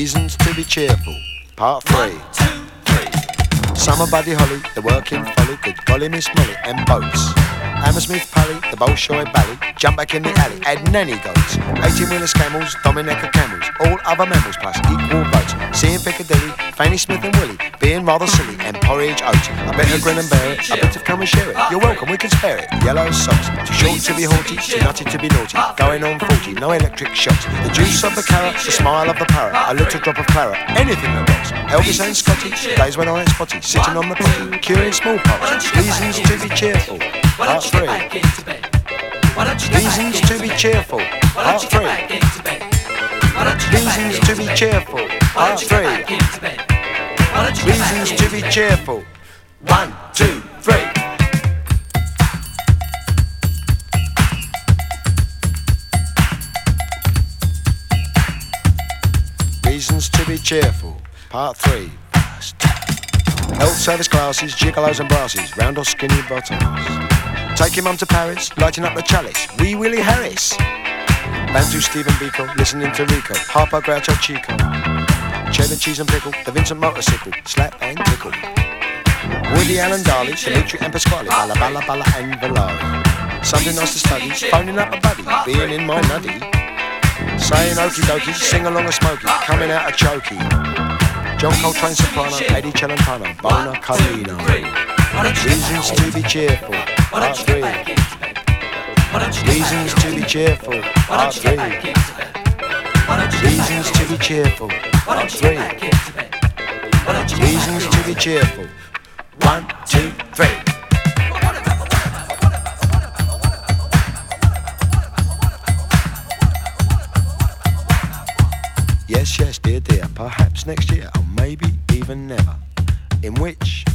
Reasons to be cheerful, part 3. 1, 2, 3. Summer Buddy Holly, the working folly, good golly Miss Molly, and boats. Hammersmith Pally, the Bolshoi Bally, jump back in the alley, add nanny goats. 18-wheelers camels, Dominica camels, all other mammals plus equal votes. Seeing Piccadilly, Fanny Smith and Willie, being rather silly, and porridge oats. I better grin and bear it, I better come and share it. You're welcome, we can spare it. Yellow socks, too short to be haughty, too nutty to be naughty. Going on 40, no electric shocks. The juice of the carrot, the smile of the parrot, a little drop of claret, anything that rocks. Elvis and Scotty, days when I ain't spotty, sitting on the potty, curing smallpox. Reasons to be cheerful, part 3. Reasons to be cheerful, part 3. Reasons to be cheerful, part 3. Reasons to be cheerful, 1, 2, 3. Reasons to be cheerful, part 3. Health service classes, gigolos and brasses, round or skinny bottoms. Taking mum to Paris, lighting up the chalice, Wee Willie Harris. Bantu Stephen Biko, listening to Rico, Harpo Groucho Chico. Cheddar cheese and pickle, the Vincent motorcycle, slap and tickle. Woody Allen Darley, Dimitri and Pasquale, Balla Balla Balla and Valari. Something nice to study, phoning up a buddy, being in my nuddy. Saying okie dokie, sing along a smoky, coming out a chokey. John Coltrane soprano, Eddie Celentano, Bona Carlino. Reasons to be cheerful, part 3. Reasons to be cheerful, part 3. Reasons to be cheerful, part 3. Reasons to be cheerful, 1, 2, 3. Yes, yes, dear, dear, perhaps next year, or maybe even never, in which